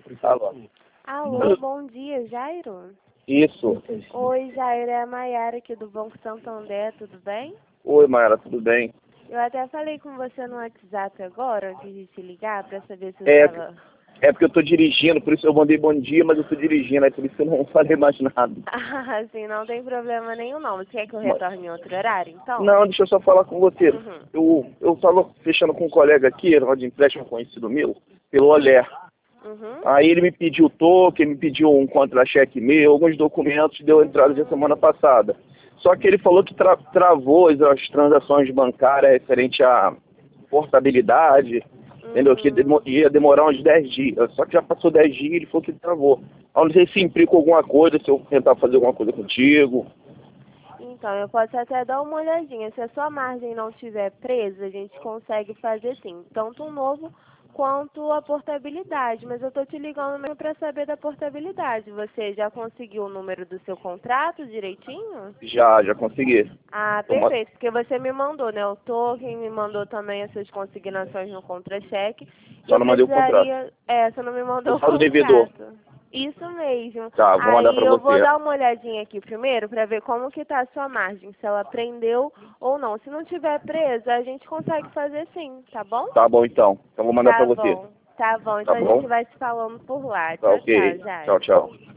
Alô. Alô, bom dia, Jairo? Isso. Oi, Jairo, é a Maiara aqui do Banco Santander, tudo bem? Oi, Mayara, tudo bem? Eu até falei com você no WhatsApp agora, antes de te ligar, pra saber se você É, estava... é porque eu tô dirigindo, por isso eu mandei bom dia, mas eu tô dirigindo, aí por isso eu não falei mais nada. Ah, sim, não tem problema nenhum não. Você quer que eu Mas- retorne em outro horário, então? Não, deixa eu só falar com você. Uhum. Eu tava fechando com um colega aqui, era de empréstimo conhecido meu, pelo Olé. Uhum. Aí ele me pediu token, me pediu um contra-cheque meu, alguns documentos, deu entrada de semana passada. Só que ele falou que travou as transações bancárias referente à portabilidade, entendeu? Que ia demorar uns 10 dias. Só que já passou 10 dias e ele falou que travou. Eu não sei se implica alguma coisa, se eu tentar fazer alguma coisa contigo. Então, eu posso até dar uma olhadinha. Se a sua margem não estiver presa, a gente consegue fazer sim, tanto um novo quanto a portabilidade. Mas eu tô te ligando mesmo para saber da portabilidade. Você já conseguiu o número do seu contrato direitinho? Já consegui. Ah, Eu ma- perfeito, porque você me mandou, né? O token me mandou também as suas consignações no contra-cheque. E Só eu não mandei o contrato. precisaria... você não me O mandou o saldo devedor. contrato. Isso mesmo. Tá, vou mandar Aí pra eu vou você. dar uma olhadinha aqui primeiro para ver como que tá a sua margem, se ela prendeu ou não. Se não tiver presa, a gente consegue fazer sim, tá bom? Tá bom então. Então vou mandar pra Tá você. bom. Tá bom, Tá então a gente bom? vai se falando por lá. Tá Tchau, tchau, ok. Tchau, Jairo. tchau.